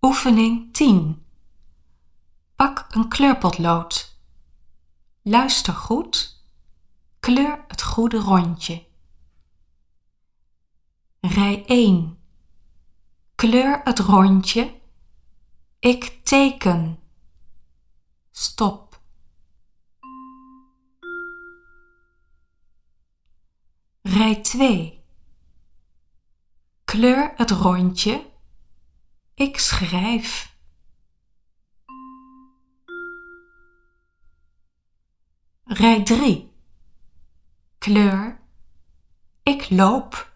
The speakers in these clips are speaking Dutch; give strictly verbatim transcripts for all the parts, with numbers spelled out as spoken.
Oefening tien. Pak een kleurpotlood. Luister goed. Kleur het goede rondje. Rij één. Kleur het rondje. Ik teken. Stop. Rij twee. Kleur het rondje. Ik schrijf. Rij drie. Kleur. Ik loop.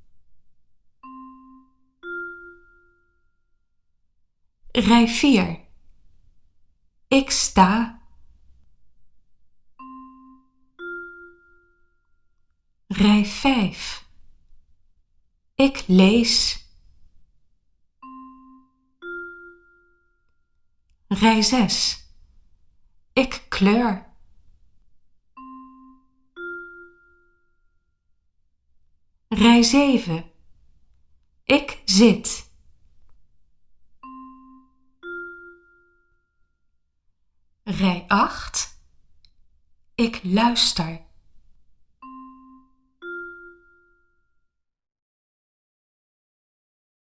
Rij vier. Ik sta. Rij vijf. Ik lees. Rij zes. Ik kleur. Rij zeven. Ik zit. Rij acht. Ik luister.